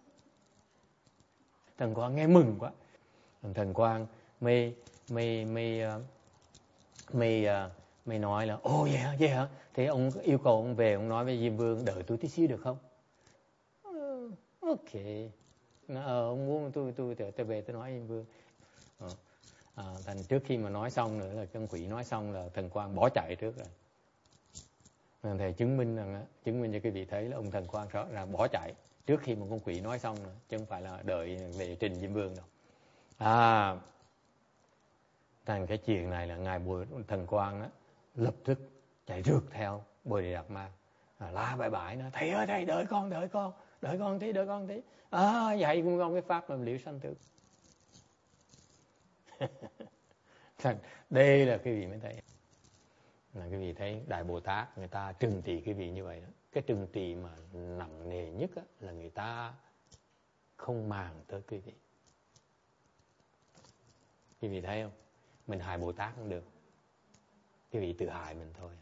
Thần Quang nghe mừng quá. Thần Quang mê mê mê mê mê nói là ồ vậy hả, vậy hả? Thế ông yêu cầu ông về, ông nói với Diêm Vương đợi tôi tí xíu được không? Uh, ok. Nó, ờ, ông muốn tôi tôi tôi, tôi về tôi nói Diêm Vương. Ờ. À, thành trước khi mà nói xong nữa là con quỷ nói xong là Thần Quang bỏ chạy trước rồi. Nên thầy chứng minh rằng chứng minh cho cái vị thấy là ông Thần Quang rõ là bỏ chạy trước khi mà con quỷ nói xong rồi, chứ không phải là đợi về trình Diêm Vương đâu. À, thành cái chuyện này là ngài Bồ Thần Quang á lập tức chạy rượt theo Bồ Đề Đạt Ma, à, la bãi bãi nó, thầy ơi thầy đợi con đợi con đợi con tí đợi con tí, à dạy con con cái pháp làm liễu sanh tử. Đây là cái vị mới thấy, là cái vị thấy Đại Bồ Tát người ta trừng trị cái vị như vậy đó. Cái trừng trị mà nặng nề nhất á, là người ta không màng tới cái vị. Cái vị thấy không? Mình hại Bồ Tát không được, cái vị tự hại mình thôi.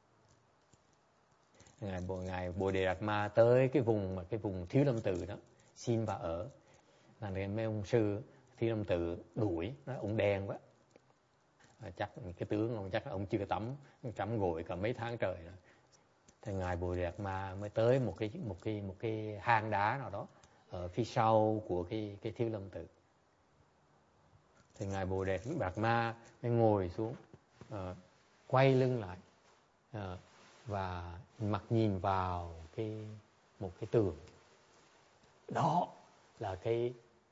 Ngài Bồ Ngài Bồ Đề Đạt Ma tới cái vùng mà cái vùng Thiếu Lâm Tự đó xin vào ở, là mấy ông sư Thiếu Lâm Tự đuổi, nói ông đen quá. À, chắc cái tướng ông chắc là ông chưa tắm tắm gội cả mấy tháng trời rồi. Thì Ngài Bồ Đề Đạt Ma mới tới một cái một cái một cái hang đá nào đó ở phía sau của cái cái Thiếu Lâm Tự. Thì Ngài Bồ Đề Đạt Ma mới ngồi xuống, uh, quay lưng lại, uh, và mặt nhìn vào cái một cái tường. Đó là cái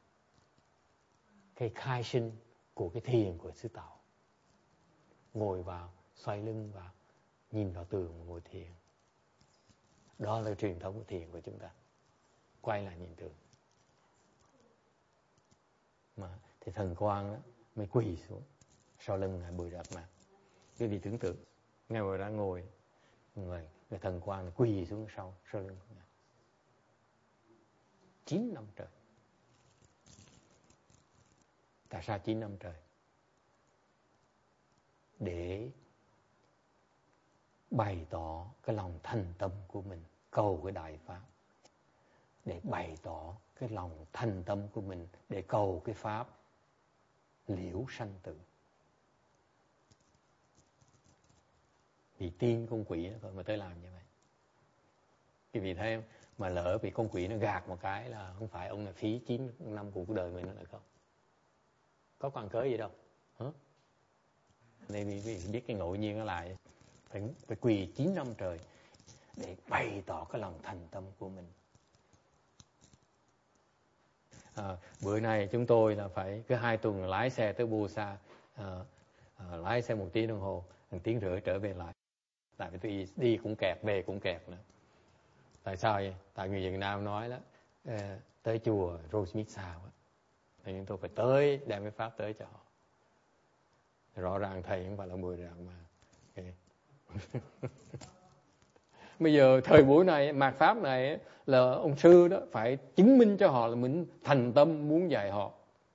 cái khai sinh của cái thiền của Sư Tàu. Ngồi vào, xoay lưng vào, nhìn vào tường và ngồi thiền. Đó là truyền thống của thiền của chúng ta. Quay lại nhìn tường. Mà thì thần Quang đó, mới quỳ xuống sau lưng Ngài Bồ Đề Đạt Ma. Cái vị tưởng tượng Ngài Bồ Đề Đạt ngồi, người, người thần Quang quỳ xuống sau sau lưng của Ngài. Chín năm trời. Tại sao chín năm trời? Để bày tỏ cái lòng thành tâm của mình, cầu cái đại pháp. Để bày tỏ cái lòng thành tâm của mình, để cầu cái pháp liễu sanh tử. Vì tin con quỷ nó thôi mà tới làm như vậy. Quý vị thấy không? Mà lỡ bị con quỷ nó gạt một cái là không phải ông là phí chín năm cuộc đời mình nữa là không? Có quan cớ gì đâu. Hả? Nên quý vị biết cái ngẫu nhiên nó lại. Phải, phải quỳ chín năm trời để bày tỏ cái lòng thành tâm của mình. À, bữa nay chúng tôi là phải cứ hai tuần lái xe tới Busa, à, à, lái xe một tiếng đồng hồ, một tiếng rưỡi trở về lại. Tại vì tôi đi cũng kẹt, về cũng kẹt nữa. Tại sao vậy? Tại người Việt Nam nói đó, à, tới chùa Rosemary xa quá. Thì chúng tôi phải tới, đem cái pháp tới cho họ. Rõ ràng thầy không phải là Bồ Đề Đạt Ma. Okay. Bây giờ thời buổi này, mạt pháp này là ông sư đó phải chứng minh cho họ là mình thành tâm muốn dạy họ.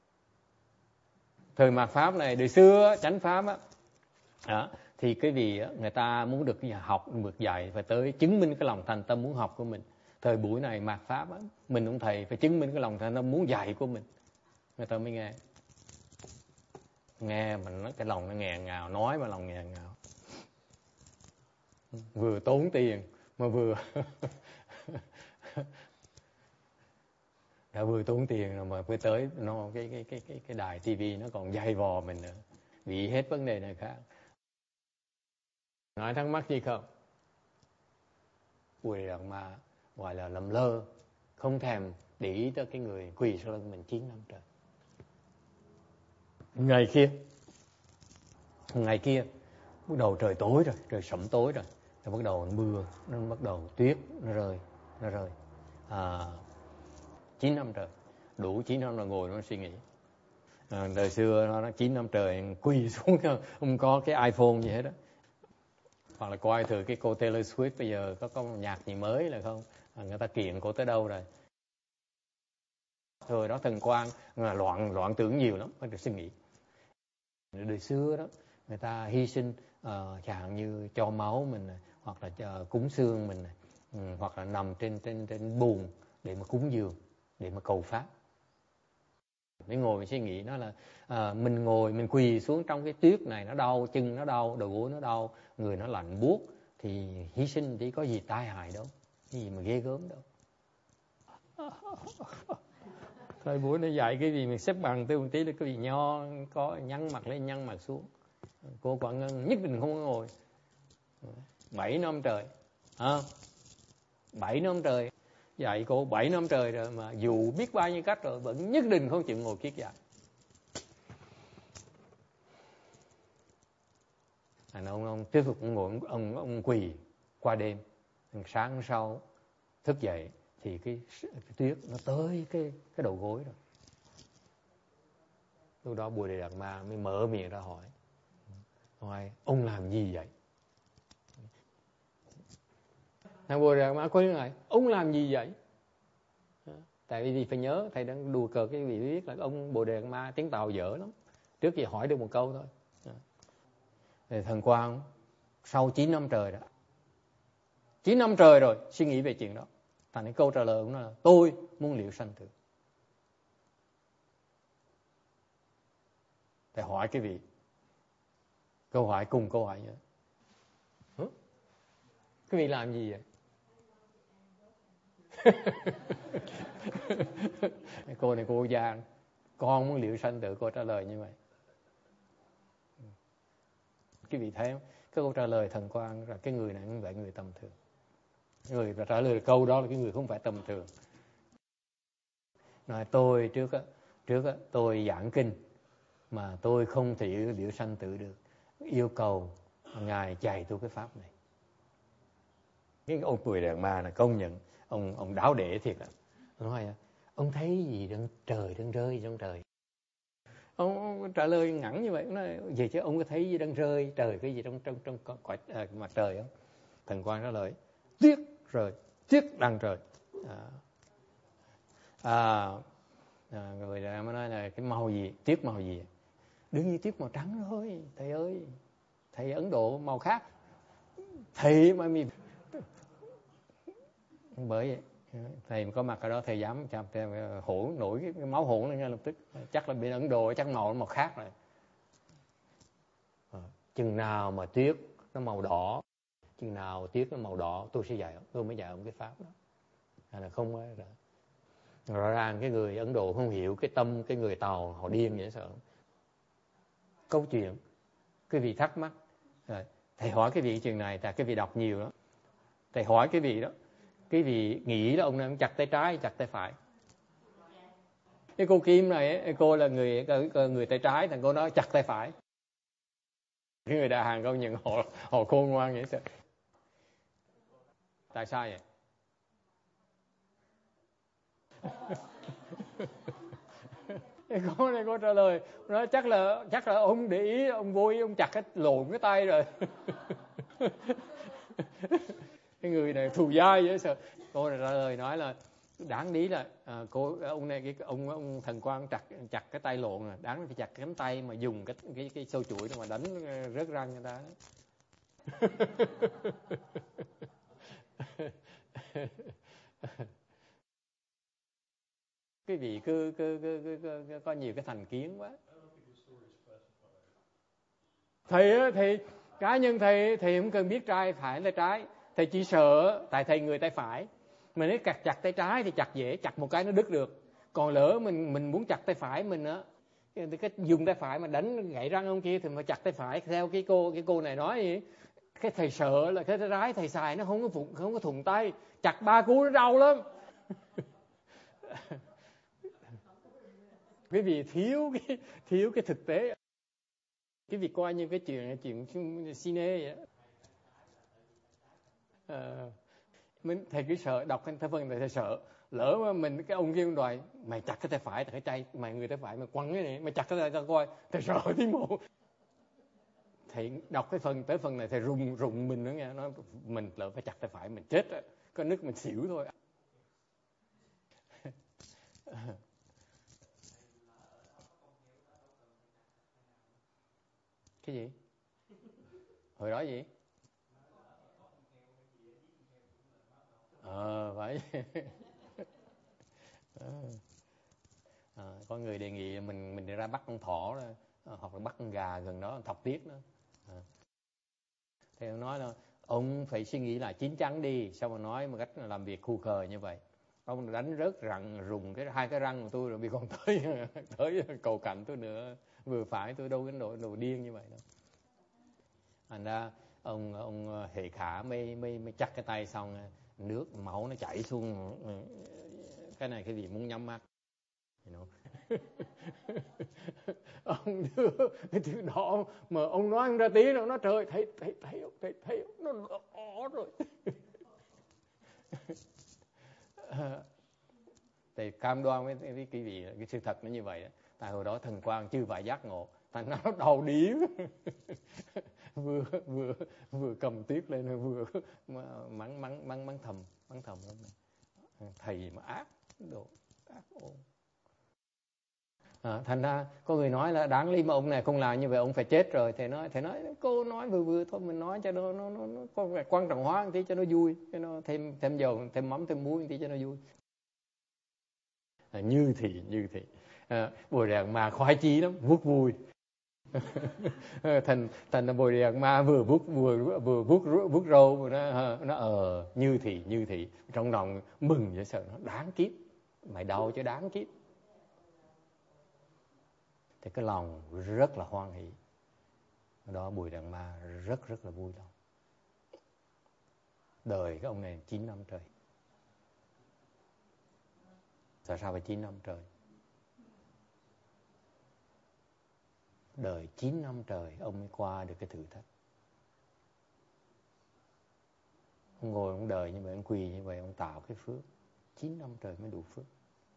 Thời mạt pháp này, đời xưa chánh pháp á, đó, thì cái vì người ta muốn được học, được dạy phải tới chứng minh cái lòng thành tâm muốn học của mình. Thời buổi này mạt pháp á, mình ông thầy phải chứng minh cái lòng thành tâm muốn dạy của mình, người ta mới nghe. Nghe mà nó, cái lòng nó nghẹn ngào, nói mà lòng nghẹn ngào. Vừa tốn tiền mà vừa đã vừa tốn tiền rồi mà phải tới nó cái cái cái cái cái đài tivi nó còn dày vò mình nữa, bị hết vấn đề này khác. Nói thắc mắc gì không? Bồ Đề Đạt Ma gọi là lầm lơ, không thèm để ý tới cái người quỳ sau lưng mình chín năm trời. Ngày kia, ngày kia bắt đầu trời tối rồi, trời sẫm tối rồi, nó bắt đầu mưa, nó bắt đầu tuyết nó rơi, nó rơi. À, chín năm trời, đủ chín năm là ngồi nó suy nghĩ. À, đời xưa nó, nó chín năm trời quỳ xuống, không có cái iPhone gì hết đó. Hoặc là coi thử cái cô Taylor Swift bây giờ có có nhạc gì mới là không? À, người ta kiện cô tới đâu rồi? Thời đó thần Quang là loạn loạn tưởng nhiều lắm, phải được suy nghĩ. Đời xưa đó người ta hy sinh, uh, chẳng như cho máu mình này, hoặc là uh, cúng xương mình này, um, hoặc là nằm trên trên trên bùn để mà cúng dường, để mà cầu pháp. Để ngồi mình suy nghĩ nó là à, mình ngồi mình quỳ xuống trong cái tuyết này, nó đau chân, nó đau đầu gối, nó đau người, nó lạnh buốt, thì hy sinh thì có gì tai hại đâu, cái gì mà ghê gớm đâu. Thời buổi nó dạy cái gì mình xếp bằng tư một tí là cái gì nho có nhăn mặt lên nhăn mặt xuống. Cô Quảng Ngân nhất định không có ngồi. Bảy năm trời, à, bảy năm trời dạy cô bảy năm trời rồi mà dù biết bao nhiêu cách rồi vẫn nhất định không chịu ngồi kiết dạy. Anh ông ông tiếp tục ngồi ông ông, ông quỳ qua đêm, sáng hôm sau thức dậy thì cái, cái tuyết nó tới cái cái đầu gối rồi. Lúc đó Bồ Đề Đạt Ma mới mở miệng ra hỏi: hỏi ông làm gì vậy? Thằng Bồ Đề Đạt Ma quay lại, ông làm gì vậy? Tại vì phải nhớ, thầy đang đùa cợt cái vị biết là ông Bồ Đề Đạt Ma tiếng Tàu dở lắm. Trước kia hỏi được một câu thôi. Thì thần Quang sau chín năm trời đó, chín năm trời rồi suy nghĩ về chuyện đó, thành cái câu trả lời cũng là tôi muốn liệu sanh tử. Thầy hỏi cái vị câu hỏi cùng câu hỏi nữa. Hả? Cái vị làm gì vậy? Cô này cô Giang, con muốn liệu sanh tử, cô trả lời như vậy. Cái vị thấy không? Cái câu trả lời thần Quang là cái người này không phải người tầm thường. Người trả lời câu đó là cái người không phải tầm thường. Nói tôi trước á, trước á tôi giảng kinh mà tôi không thể liệu sanh tử được, yêu cầu ngài dạy tôi cái pháp này. Cái ông Bồ Đề Đạt Ma là công nhận ông ông đáo để thiệt á. Nói ông thấy gì đang trời đang rơi trong trời. Ông, ông trả lời ngắn như vậy, nói vậy chứ ông có thấy gì đang rơi trời cái gì trong trong trong cõi à, mặt trời không? Thần Quang trả lời tuyết rơi, tuyết đang trời. À, à, à người ta mới nói là cái màu gì, tuyết màu gì? Đương nhiên tuyết màu trắng thôi thầy ơi. Thầy Ấn Độ màu khác. Thầy mà mình bởi vậy thầy có mặt ở đó thầy dám chạm hổ nổi cái, cái máu hổ lên ngay lập tức. Chắc là bên Ấn Độ chắc màu nó màu khác rồi. À, chừng nào mà tuyết nó màu đỏ, chừng nào tuyết nó màu đỏ tôi sẽ dạy, tôi mới dạy ông cái pháp đó. Hay là không ấy rồi. Rõ ràng cái người Ấn Độ không hiểu cái tâm cái người Tàu họ điên vậy sợ. Câu chuyện cái vị thắc mắc rồi, thầy hỏi cái vị chuyện này tại cái vị đọc nhiều đó. Thầy hỏi cái vị đó, cái vị nghĩ là ông này chặt tay trái chặt tay phải. Cái cô Kim này cô là người người tay trái, thằng cô nói chặt tay phải. Cái người Đà Hàn công nhận họ họ khôn ngoan vậy sao? Tại sao vậy? Cái cô này cô trả lời nói chắc là chắc là ông để ý, ông vô ý ông chặt cái lộn cái tay rồi. Cái người này thù dai vậy sao? Cô này trả lời nói là đáng lý là à, cô ông này cái ông ông Thần Quang chặt chặt cái tay lộn rồi, đáng phải chặt cái cánh tay mà dùng cái cái cái sâu chuỗi mà đánh rớt răng người ta. Cái vị cứ cứ, cứ, cứ, cứ, cứ có nhiều cái thành kiến quá. Thầy á, thầy cá nhân thầy thầy không cần biết trai phải là trái, thầy chỉ sợ tại thầy người tay phải, mà nếu chặt chặt tay trái thì chặt dễ, chặt một cái nó đứt được. Còn lỡ mình mình muốn chặt tay phải mình á, cái, cái dùng tay phải mà đánh gãy răng ông kia thì mà chặt tay phải theo cái cô cái cô này nói gì, cái thầy sợ là cái tay trái thầy xài nó không có phụng, không có thuận tay, chặt ba cú nó đau lắm. Cái vì thiếu cái thiếu cái thực tế, cái việc coi như cái chuyện chuyện cine vậy đó. À, mình thầy cứ sợ đọc cái phần này thầy sợ lỡ mà mình cái ông kia ông đòi mày chặt cái tay phải cái tay mày người tay phải mà quăng cái này mày chặt cái tay tao coi, thầy sợ tí mộ. Thầy đọc cái phần tới phần này thầy rùng rùng mình nữa nghe, nó mình lỡ phải chặt tay phải mình chết á, có nước mình xỉu thôi. Cái gì? Hồi đó gì? Ờ phải. À, có người đề nghị mình mình đi ra bắt con thỏ đó, hoặc là bắt con gà gần đó thọc tiết đó. À. Thì ông nói là ông phải suy nghĩ lại chín chắn đi, sao mà nói một cách làm việc khu khờ như vậy. Ông đánh rớt răng rùng cái hai cái răng của tôi rồi bị còn tới tới cầu cạnh tôi nữa, vừa phải tôi đâu cái đồ đồ điên như vậy đâu. Thành ra ông ông Hệ Khả mới mới mới chặt cái tay xong nước máu nó chảy xuống, cái này cái gì muốn nhắm mắt. You know. Ông đưa cái thứ đó mà ông nói ra tí nữa nó trời thấy thấy thấy thấy thấy nó đỏ rồi. Thì cam đoan với cái quý vị cái sự thật nó như vậy đó. Tại hồi đó Thần Quang chưa phải giác ngộ, thành nó đầu điếu. vừa vừa vừa cầm tiếp lên vừa mắng mắng mắng mắng thầm mắng thầm lắm này. Thầy mà ác đồ ác ôn. À, thành ra có người nói là đáng lý mà ông này không làm như vậy ông phải chết rồi. Thầy nói thầy nói cô nói vừa vừa thôi, mình nói cho nó nó nó, nó có vẻ quan trọng hóa một tí cho nó vui, cho nó thêm thêm dầu thêm mắm thêm muối một tí cho nó vui. À, như thì như thì à, Bồ Đề mà khoái chí lắm, vuốt vui. thành thành là Bồ Đề ma vừa vuốt vừa vừa vuốt vuốt râu vừa nó nó ờ như thì như thì trong lòng mừng dễ sợ, nó đáng kiếp mày đau chứ đáng kiếp. Thì cái lòng rất là hoan hỷ đó. Bùi Đàn Ma rất rất là vui lòng. Đời cái ông này chín năm trời. Tại sao phải chín năm trời? Đời chín năm trời ông mới qua được cái thử thách. Ông ngồi ông đời như vậy, ông quỳ như vậy, ông tạo cái phước. Chín năm trời mới đủ phước.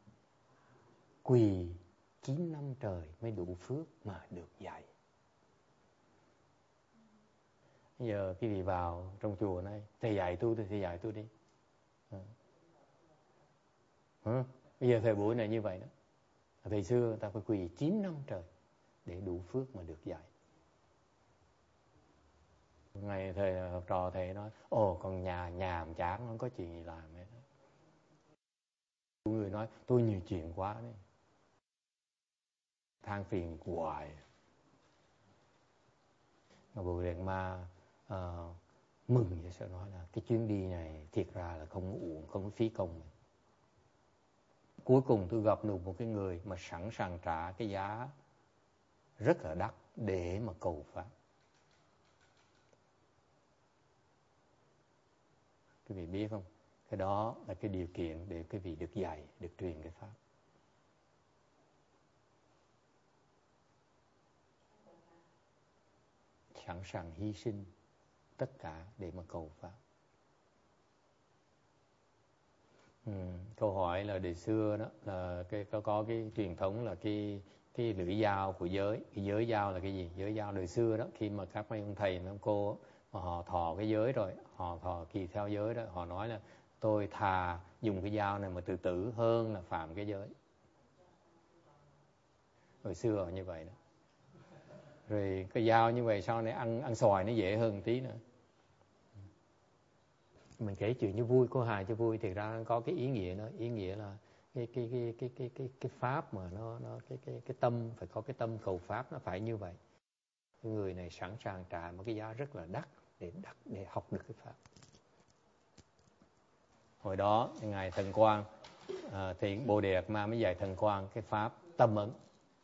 Quỳ chín năm trời mới đủ phước mà được dạy. Bây giờ quý vị vào trong chùa này, thầy dạy tôi thì thầy dạy tôi đi. À. À, bây giờ thời buổi này như vậy đó. Thời xưa người ta phải quỳ chín năm trời để đủ phước mà được dạy. Ngày thầy học trò thầy nói, ồ còn nhà nhàm chán không có chuyện gì làm hết. Người nói tôi nhiều chuyện quá đấy, than phiền hoài. Mà Bồ Đề Ma uh, mừng vậy sao nói là cái chuyến đi này thiệt ra là không uổng, không phí công. Cuối cùng tôi gặp được một cái người mà sẵn sàng trả cái giá rất là đắt để mà cầu Pháp. Quý vị biết không? Cái đó là cái điều kiện để quý vị được dạy, được truyền cái Pháp. Sẵn sàng hy sinh tất cả để mà cầu Pháp. Ừ, câu hỏi là đời xưa đó là cái có có cái truyền thống là cái cái lưỡi dao của giới. Cái giới dao là cái gì? Giới dao đời xưa đó, khi mà các mấy ông thầy mấy ông cô mà họ thọ cái giới rồi, họ thọ kỳ theo giới đó, họ nói là tôi thà dùng cái dao này mà tự tử hơn là phạm cái giới. Hồi xưa là như vậy đó. Rồi cái dao như vậy sau này ăn ăn xoài nó dễ hơn tí nữa. Mình kể chuyện cho vui, cô hài cho vui, thì ra có cái ý nghĩa đó, ý nghĩa là cái cái cái cái cái cái cái pháp mà nó nó cái cái cái tâm, phải có cái tâm cầu pháp, nó phải như vậy. Cái người này sẵn sàng trả một cái giá rất là đắt để đắt để học được cái pháp. Hồi đó ngài Thần Quang à, thì Bồ Đề Đạt Ma mới dạy Thần Quang cái pháp tâm ấn.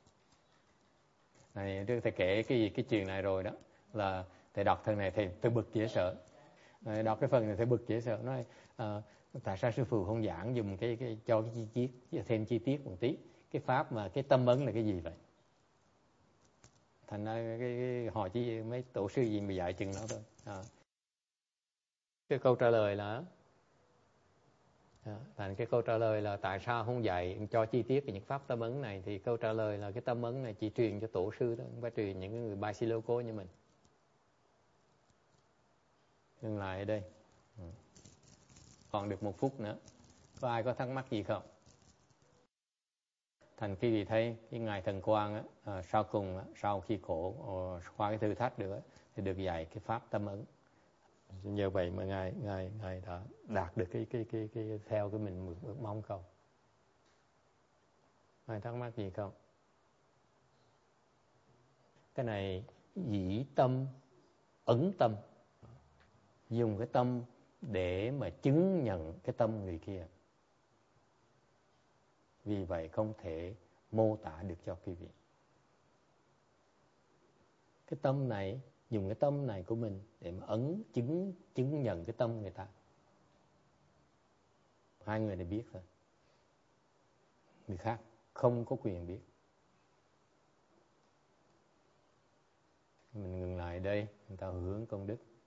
Này trước thầy kể cái gì cái chuyện này rồi đó, là thầy đọc thần này thì tôi bực dễ sợ. Đọc cái phần này thầy bực dễ sợ, nói à, tại sao sư phụ không giảng dùng cái, cái cho cái chi tiết, thêm chi tiết một tí, cái pháp mà cái tâm ấn là cái gì vậy? Thành ra cái, cái, họ chỉ mấy tổ sư gì mà dạy chừng đó thôi. À. Cái câu trả lời là à, thành cái câu trả lời là tại sao không dạy cho chi tiết về những pháp tâm ấn này, thì câu trả lời là cái tâm ấn này chỉ truyền cho tổ sư thôi, không phải truyền những người Basiloco như mình. Dừng lại ở đây. Ừ. Còn được một phút nữa. Có ai có thắc mắc gì không? Thành quý vị thấy cái ngài Thần Quang á, à, sau cùng á, sau khi khổ à, qua cái thử thách được á, thì được dạy cái pháp tâm ấn. Nhờ vậy mà ngài ngài ngài đã đạt được cái cái cái cái theo cái mình ước mong không? Ai thắc mắc gì không? Cái này dĩ tâm ấn tâm, dùng cái tâm để mà chứng nhận cái tâm người kia. Vì vậy không thể mô tả được cho quý vị. Cái tâm này, dùng cái tâm này của mình để mà ấn chứng chứng nhận cái tâm người ta. Hai người này biết thôi. Người khác không có quyền biết. Mình ngừng lại đây, người ta hướng công đức.